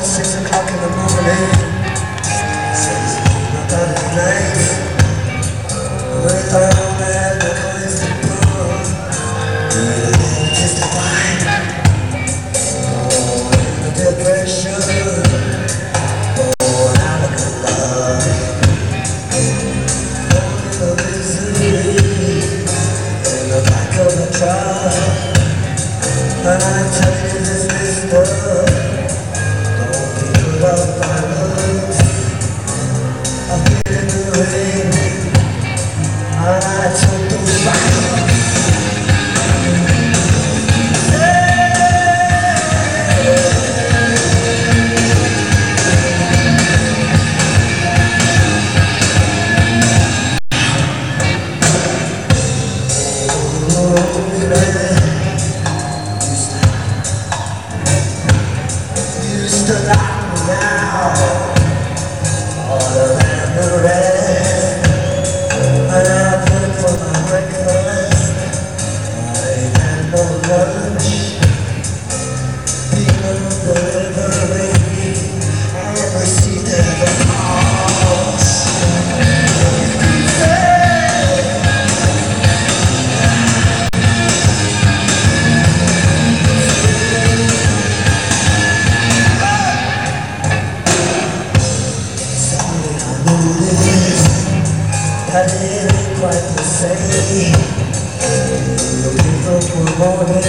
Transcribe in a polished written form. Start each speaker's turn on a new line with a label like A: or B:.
A: 6 o'clock in the morning. Says I got a night. We thought I had no place to put. Just a fight. Oh, in a depression. Oh, out of good love. Oh, in the misery. In the back of the truck. And I tell you this mister, don't be put up by looks. I feel in the rain, and I took those fires. Used to like me now, harder than the rest. And I put for my breakfast, I ain't had no lunch. People delivery, and received every cost. That it ain't quite the same. Looking for one morning.